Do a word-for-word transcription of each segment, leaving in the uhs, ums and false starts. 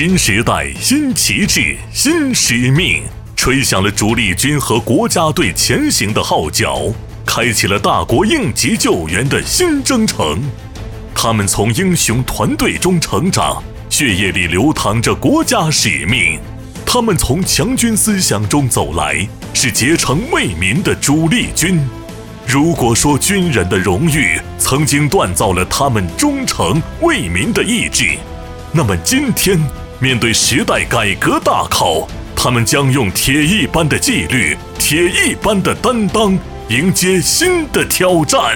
新时代、新旗帜、新使命，吹响了主力军和国家队前行的号角，开启了大国应急救援的新征程。他们从英雄团队中成长，血液里流淌着国家使命。他们从强军思想中走来，是竭诚为民的主力军。如果说军人的荣誉曾经锻造了他们忠诚为民的意志，那么今天面对时代改革大考，他们将用铁一般的纪律、铁一般的担当，迎接新的挑战。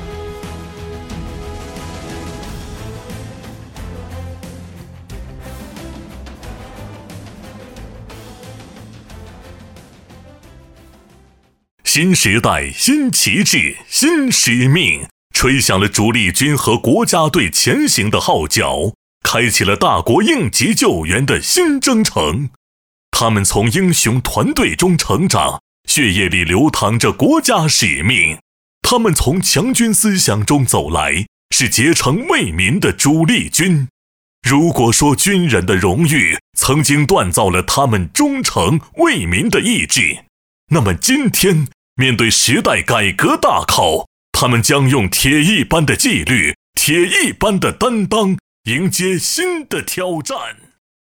新时代、新旗帜、新使命，吹响了主力军和国家队前行的号角，开启了大国应急救援的新征程。他们从英雄团队中成长，血液里流淌着国家使命。他们从强军思想中走来，是竭诚为民的主力军。如果说军人的荣誉曾经锻造了他们忠诚为民的意志，那么今天面对时代改革大考，他们将用铁一般的纪律、铁一般的担当，迎接新的挑战。